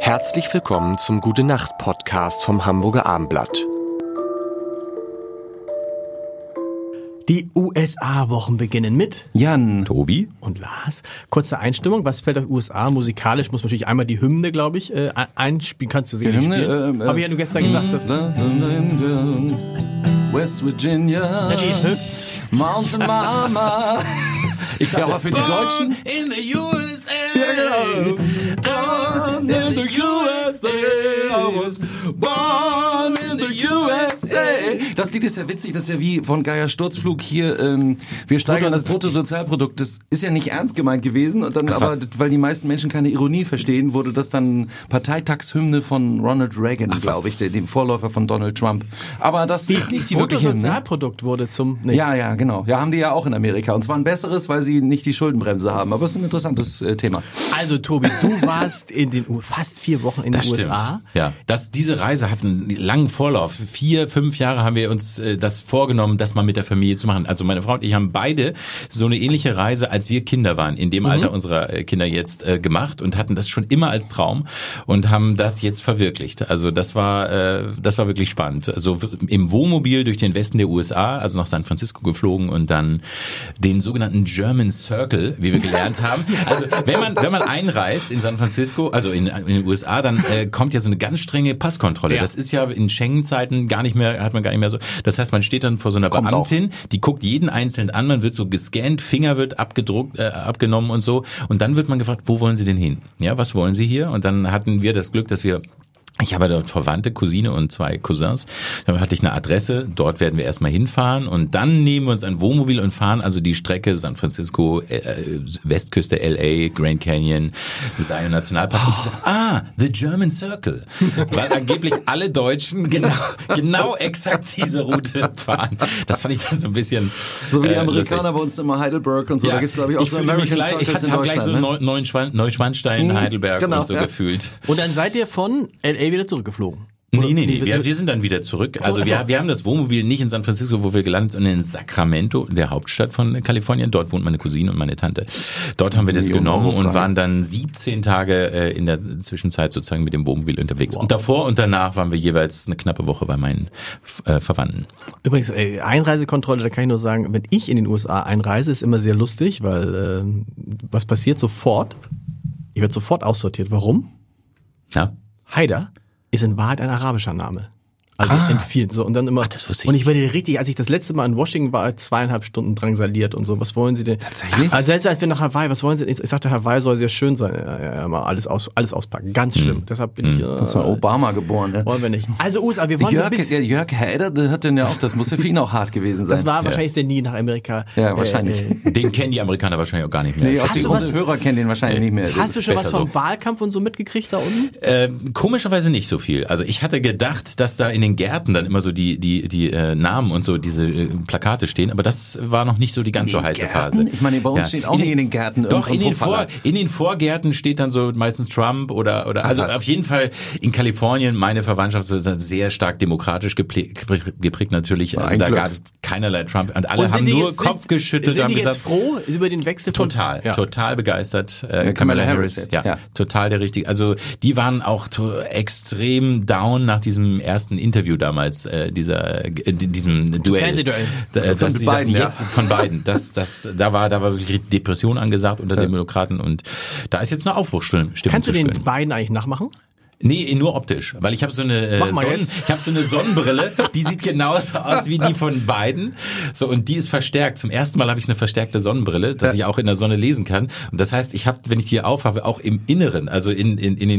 Herzlich willkommen zum Gute-Nacht-Podcast vom Hamburger Abendblatt. Die USA-Wochen beginnen mit Jan, Tobi und Lars. Kurze Einstimmung. Was fällt auf USA? Musikalisch muss man natürlich einmal die Hymne, glaube ich, einspielen. Kannst du sicherlich spielen. Habe ich ja nur gestern gesagt, dass... West Virginia, Mountain Mama. Ich dachte aber für die Deutschen. in the USA. Ja, genau. Born in the USA. I was born in the USA. Das Lied ist ja witzig, das ist ja wie von Geier Sturzflug hier, wir steigern das Bruttosozialprodukt. Das ist ja nicht ernst gemeint gewesen. Und dann aber, weil die meisten Menschen keine Ironie verstehen, wurde das dann Parteitagshymne von Ronald Reagan, glaube ich, dem Vorläufer von Donald Trump. Aber das ist nicht die wirkliche Hymne. Bruttosozialprodukt wurde zum... Nee. Ja, genau. Ja, haben die ja auch in Amerika. Und zwar ein besseres, weil sie nicht die Schuldenbremse haben. Aber es ist ein interessantes Thema. Also Tobi, du warst in den fast 4 Wochen in den USA. Ja, diese Reise hat einen langen Vorlauf. 4-5 Jahre haben wir uns das vorgenommen, das mal mit der Familie zu machen. Also meine Frau und ich haben beide so eine ähnliche Reise, als wir Kinder waren, in dem Alter unserer Kinder jetzt gemacht und hatten das schon immer als Traum und haben das jetzt verwirklicht. Also das war wirklich spannend. Also im Wohnmobil durch den Westen der USA, also nach San Francisco geflogen und dann den sogenannten German Circle, wie wir gelernt haben. Also wenn man einreist in San Francisco, also in den USA, dann kommt ja so eine ganz strenge Passkontrolle. Ja. Das ist ja in Schengen-Zeiten hat man gar nicht mehr so. Das heißt, man steht dann vor so einer Beamtin, die guckt jeden einzeln an, man wird so gescannt, Finger wird abgenommen und so. Und dann wird man gefragt, wo wollen Sie denn hin? Ja, was wollen Sie hier? Und dann hatten wir das Glück, dass ich habe dort Verwandte, Cousine und 2 Cousins. Dann hatte ich eine Adresse, dort werden wir erstmal hinfahren und dann nehmen wir uns ein Wohnmobil und fahren also die Strecke San Francisco, Westküste LA, Grand Canyon, Zion Nationalpark. Und the German Circle. Weil angeblich alle Deutschen genau exakt diese Route fahren. Das fand ich dann so ein bisschen... So wie die Amerikaner bei uns immer Heidelberg und so. Ja, da gibt's glaube ich auch so American Circles in Deutschland. Ich habe gleich so Neuschwanstein, Heidelberg und so gefühlt. Und dann seid ihr von LA wieder zurückgeflogen? Nee. Wir sind dann wieder zurück. Also wir haben das Wohnmobil nicht in San Francisco, wo wir gelandet sind, sondern in Sacramento, der Hauptstadt von Kalifornien. Dort wohnt meine Cousine und meine Tante. Dort haben wir das genommen und waren dann 17 Tage in der Zwischenzeit sozusagen mit dem Wohnmobil unterwegs. Wow. Und davor und danach waren wir jeweils eine knappe Woche bei meinen Verwandten. Übrigens, Einreisekontrolle, da kann ich nur sagen, wenn ich in den USA einreise, ist immer sehr lustig, weil was passiert sofort? Ich werde sofort aussortiert. Warum? Ja. Haider ist in Wahrheit ein arabischer Name. Also in vielen. So, und dann immer. Das wusste ich und ich werde richtig, als ich das letzte Mal in Washington war, 2,5 Stunden drangsaliert und so. Was wollen Sie denn? Tatsächlich? Also selbst als wir nach Hawaii, was wollen Sie denn? Ich sagte, Hawaii soll sehr schön sein. Ja, mal alles auspacken. Ganz schlimm. Deshalb bin ich. Das war Obama geboren, ne? Wollen wir nicht. Also USA, wir wollen Jörg Haider, der hat denn ja auch, das muss ja für ihn auch hart gewesen sein. Das war wahrscheinlich der nie nach Amerika. Ja, wahrscheinlich. Den kennen die Amerikaner wahrscheinlich auch gar nicht mehr. Nee, unsere Hörer kennen den wahrscheinlich nicht mehr. Hast du schon was vom Wahlkampf und so mitgekriegt da unten? Komischerweise nicht so viel. Also ich hatte gedacht, dass da in den Gärten dann immer so die Namen und so diese Plakate stehen, aber das war noch nicht so die ganz so heiße Phase. Ich meine, bei uns steht auch nicht in den Gärten. Doch, in den Vorgärten steht dann so meistens Trump oder also auf jeden Fall in Kalifornien, meine Verwandtschaft ist sehr stark demokratisch geprägt natürlich. Also da gab es keinerlei Trump und alle haben nur Kopf geschüttelt. Sind die jetzt froh über den Wechsel von... Total begeistert. Kamala Harris, ja, total der richtige. Also die waren auch extrem down nach diesem ersten Interview damals, diesem Duell. Fernsehduell. Von beiden. Da war wirklich Depression angesagt unter den Demokraten und da ist jetzt eine Aufbruchsstimmung. Kannst du den beiden eigentlich nachmachen? Nee, nur optisch, weil ich habe so eine Sonnenbrille, die sieht genauso aus wie die von beiden. So, und die ist verstärkt. Zum ersten Mal habe ich eine verstärkte Sonnenbrille, dass ich auch in der Sonne lesen kann. Und das heißt, ich habe, wenn ich die aufhabe, auch im Inneren, also in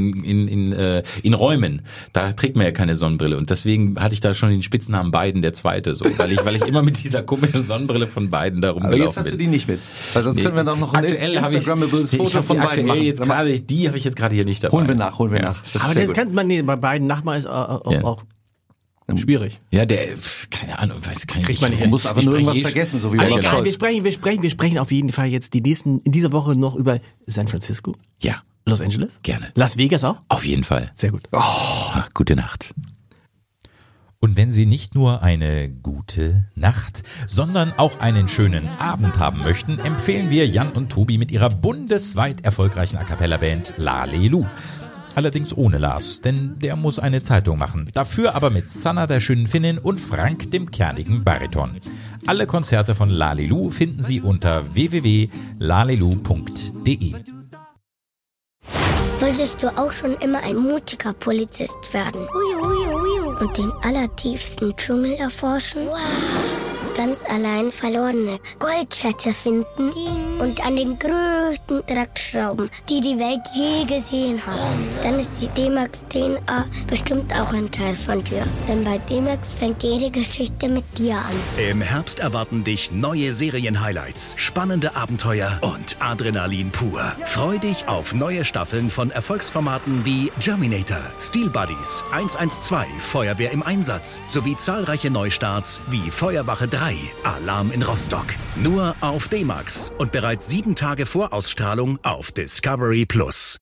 Räumen, da trägt man ja keine Sonnenbrille. Und deswegen hatte ich da schon den Spitznamen Biden, der Zweite, so, weil ich immer mit dieser komischen Sonnenbrille von Biden da rumgelaufen bin. Aber jetzt hast du die nicht mit. Weil sonst können wir doch noch ein Instagrammables Foto von Biden machen. Die habe ich jetzt gerade hier nicht dabei. Holen wir nach. Aber das kann man bei beiden nachmachen ist auch schwierig. Ja, keine Ahnung, kriegt man nicht hin. Man muss einfach nur irgendwas vergessen, so wie wir sprechen auf jeden Fall jetzt in dieser Woche noch über San Francisco. Ja. Los Angeles? Gerne. Las Vegas auch? Auf jeden Fall. Sehr gut. Gute Nacht. Und wenn Sie nicht nur eine gute Nacht, sondern auch einen schönen Abend haben möchten, empfehlen wir Jan und Tobi mit ihrer bundesweit erfolgreichen A-Cappella-Band Lalelu. Allerdings ohne Lars, denn der muss eine Zeitung machen. Dafür aber mit Sanna, der schönen Finnin, und Frank, dem kernigen Bariton. Alle Konzerte von Lalilu finden Sie unter www.lalilu.de. Wolltest du auch schon immer ein mutiger Polizist werden? Und den allertiefsten Dschungel erforschen? Wow. Ganz allein verlorene Goldschätze finden und an den größten Draht schrauben, die die Welt je gesehen hat. Dann ist die D-Max DNA bestimmt auch ein Teil von dir. Denn bei D-Max fängt jede Geschichte mit dir an. Im Herbst erwarten dich neue Serien-Highlights, spannende Abenteuer und Adrenalin pur. Freu dich auf neue Staffeln von Erfolgsformaten wie Germinator, Steel Buddies, 112, Feuerwehr im Einsatz sowie zahlreiche Neustarts wie Feuerwache 3, Alarm in Rostock. Nur auf D-Max und bereits 7 Tage vor Ausstrahlung auf Discovery Plus.